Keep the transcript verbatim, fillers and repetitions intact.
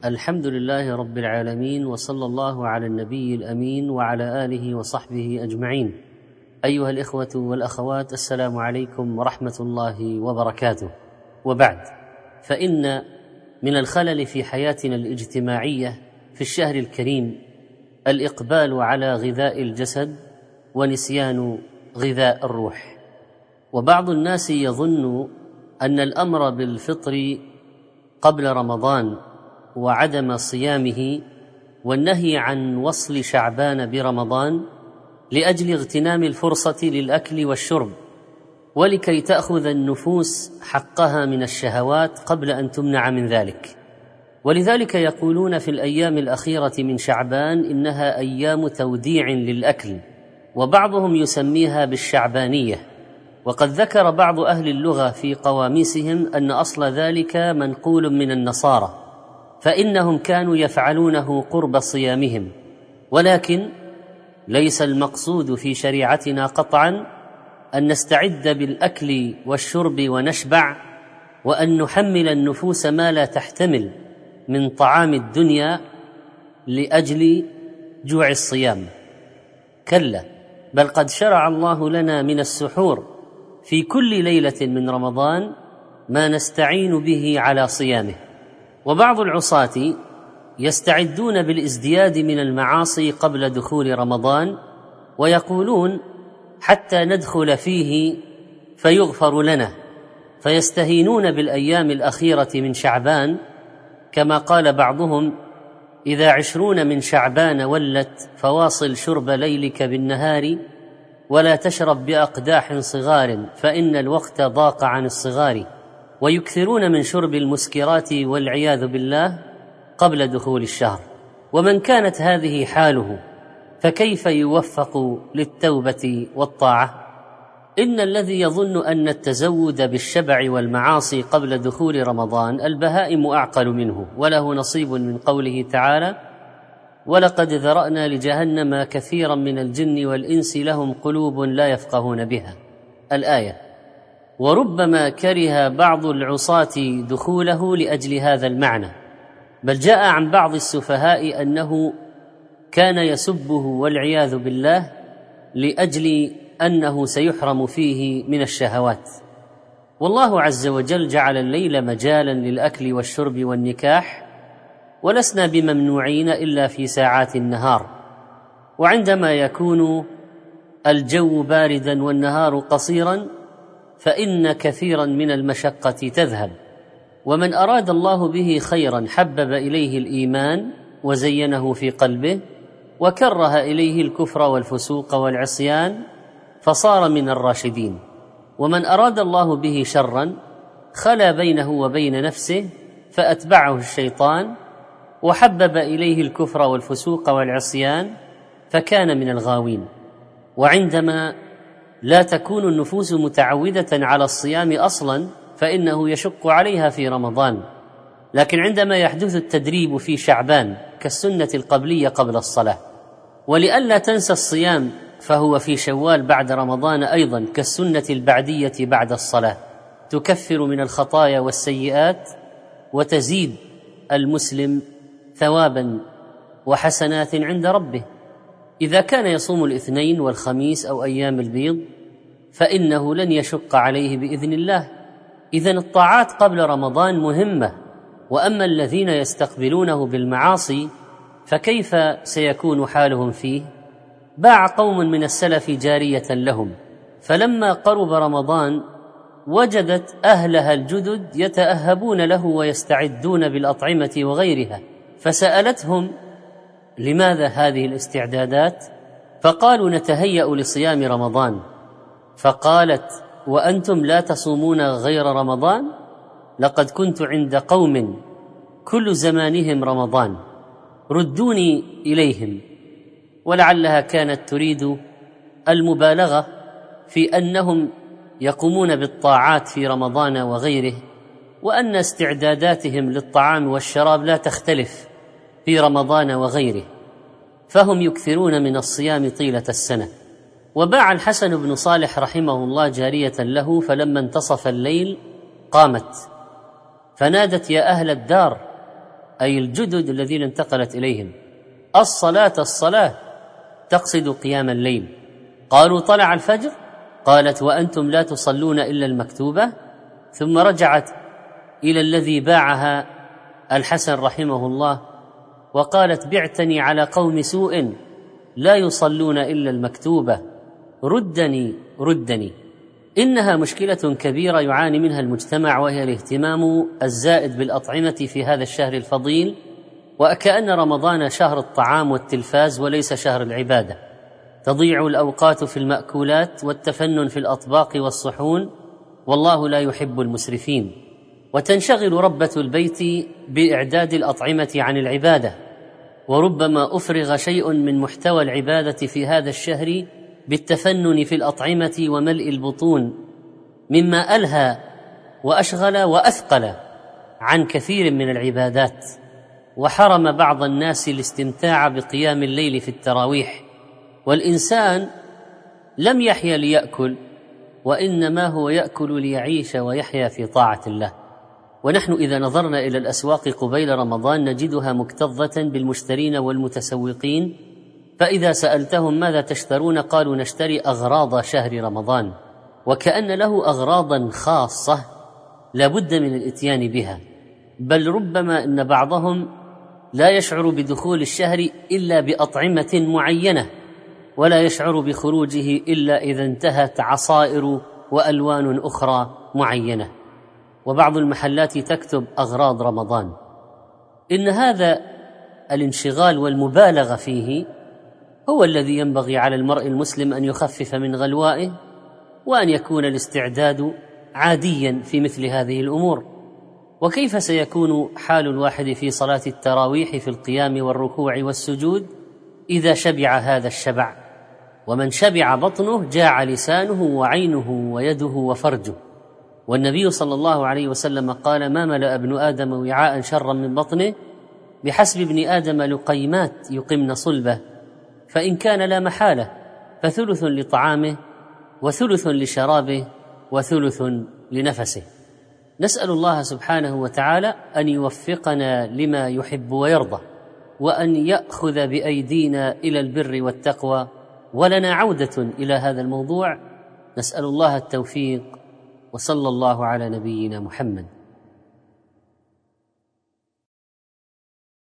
الحمد لله رب العالمين، وصلى الله على النبي الأمين وعلى آله وصحبه أجمعين. أيها الإخوة والأخوات، السلام عليكم ورحمة الله وبركاته. وبعد، فإن من الخلل في حياتنا الاجتماعية في الشهر الكريم الإقبال على غذاء الجسد ونسيان غذاء الروح. وبعض الناس يظن أن الأمر بالفطر قبل رمضان وعدم صيامه والنهي عن وصل شعبان برمضان لأجل اغتنام الفرصة للأكل والشرب، ولكي تأخذ النفوس حقها من الشهوات قبل أن تمنع من ذلك. ولذلك يقولون في الأيام الأخيرة من شعبان إنها أيام توديع للأكل، وبعضهم يسميها بالشعبانية. وقد ذكر بعض أهل اللغة في قواميسهم أن أصل ذلك منقول من النصارى، فإنهم كانوا يفعلونه قرب صيامهم، ولكن ليس المقصود في شريعتنا قطعا أن نستعد بالأكل والشرب ونشبع، وأن نحمل النفوس ما لا تحتمل من طعام الدنيا لأجل جوع الصيام. كلا، بل قد شرع الله لنا من السحور في كل ليلة من رمضان ما نستعين به على صيامه. وبعض العصاة يستعدون بالازدياد من المعاصي قبل دخول رمضان، ويقولون حتى ندخل فيه فيغفر لنا، فيستهينون بالأيام الأخيرة من شعبان، كما قال بعضهم: إذا عشرون من شعبان ولت فواصل شرب ليلك بالنهار، ولا تشرب بأقداح صغار فإن الوقت ضاق عن الصغار. ويكثرون من شرب المسكرات والعياذ بالله قبل دخول الشهر. ومن كانت هذه حاله فكيف يوفق للتوبة والطاعة؟ إن الذي يظن أن التزود بالشبع والمعاصي قبل دخول رمضان البهائم أعقل منه، وله نصيب من قوله تعالى: ولقد ذرأنا لجهنم كثيرا من الجن والإنس لهم قلوب لا يفقهون بها، الآية. وربما كره بعض العصاة دخوله لأجل هذا المعنى، بل جاء عن بعض السفهاء أنه كان يسبه والعياذ بالله لأجل أنه سيحرم فيه من الشهوات. والله عز وجل جعل الليل مجالا للأكل والشرب والنكاح، ولسنا بممنوعين إلا في ساعات النهار، وعندما يكون الجو باردا والنهار قصيرا فإن كثيرا من المشقة تذهب. ومن أراد الله به خيرا حبب إليه الإيمان وزينه في قلبه، وكره إليه الكفر والفسوق والعصيان فصار من الراشدين. ومن أراد الله به شرا خلا بينه وبين نفسه فأتبعه الشيطان وحبب إليه الكفر والفسوق والعصيان فكان من الغاوين. وعندما لا تكون النفوس متعودة على الصيام أصلا فإنه يشق عليها في رمضان، لكن عندما يحدث التدريب في شعبان كالسنة القبلية قبل الصلاة، ولئلا تنسى الصيام فهو في شوال بعد رمضان أيضا كالسنة البعدية بعد الصلاة، تكفر من الخطايا والسيئات وتزيد المسلم ثوابا وحسنات عند ربه. إذا كان يصوم الاثنين والخميس أو أيام البيض فإنه لن يشق عليه بإذن الله. إذن الطاعات قبل رمضان مهمة، وأما الذين يستقبلونه بالمعاصي فكيف سيكون حالهم فيه؟ باع قوم من السلف جارية لهم، فلما قرب رمضان وجدت أهلها الجدد يتأهبون له ويستعدون بالأطعمة وغيرها، فسألتهم: لماذا هذه الاستعدادات؟ فقالوا: نتهيأ لصيام رمضان. فقالت: وأنتم لا تصومون غير رمضان؟ لقد كنت عند قوم كل زمانهم رمضان، ردوني إليهم. ولعلها كانت تريد المبالغة في أنهم يقومون بالطاعات في رمضان وغيره، وأن استعداداتهم للطعام والشراب لا تختلف في رمضان وغيره، فهم يكثرون من الصيام طيلة السنة. وباع الحسن بن صالح رحمه الله جارية له، فلما انتصف الليل قامت فنادت: يا أهل الدار، أي الجدد الذين انتقلت إليهم: الصلاة الصلاة، تقصد قيام الليل. قالوا: طلع الفجر؟ قالت: وأنتم لا تصلون إلا المكتوبة. ثم رجعت إلى الذي باعها الحسن رحمه الله وقالت: بعتني على قوم سوء لا يصلون إلا المكتوبة، ردني ردني. إنها مشكلة كبيرة يعاني منها المجتمع، وهي الاهتمام الزائد بالأطعمة في هذا الشهر الفضيل، وكأن رمضان شهر الطعام والتلفاز وليس شهر العبادة. تضيع الأوقات في المأكولات والتفنن في الأطباق والصحون، والله لا يحب المسرفين. وتنشغل ربة البيت بإعداد الأطعمة عن العبادة، وربما أفرغ شيء من محتوى العبادة في هذا الشهر بالتفنن في الأطعمة وملء البطون، مما ألهى وأشغل وأثقل عن كثير من العبادات، وحرم بعض الناس الاستمتاع بقيام الليل في التراويح. والإنسان لم يحيا ليأكل، وإنما هو يأكل ليعيش ويحيا في طاعة الله. ونحن إذا نظرنا إلى الأسواق قبيل رمضان نجدها مكتظة بالمشترين والمتسوقين، فإذا سألتهم ماذا تشترون قالوا: نشتري أغراض شهر رمضان، وكأن له أغراضا خاصة لا بد من الإتيان بها. بل ربما أن بعضهم لا يشعر بدخول الشهر إلا بأطعمة معينة، ولا يشعر بخروجه إلا إذا انتهت عصائر وألوان أخرى معينة. وبعض المحلات تكتب أغراض رمضان. إن هذا الانشغال والمبالغة فيه هو الذي ينبغي على المرء المسلم أن يخفف من غلوائه، وأن يكون الاستعداد عاديا في مثل هذه الأمور. وكيف سيكون حال الواحد في صلاة التراويح في القيام والركوع والسجود إذا شبع هذا الشبع؟ ومن شبع بطنه جاع لسانه وعينه ويده وفرجه. والنبي صلى الله عليه وسلم قال: ما ملأ ابن آدم وعاء شرا من بطنه، بحسب ابن آدم لقيمات يقمن صلبه، فإن كان لا محالة فثلث لطعامه وثلث لشرابه وثلث لنفسه. نسأل الله سبحانه وتعالى أن يوفقنا لما يحب ويرضى، وأن يأخذ بأيدينا إلى البر والتقوى. ولنا عودة إلى هذا الموضوع، نسأل الله التوفيق، وصلى الله على نبينا محمد.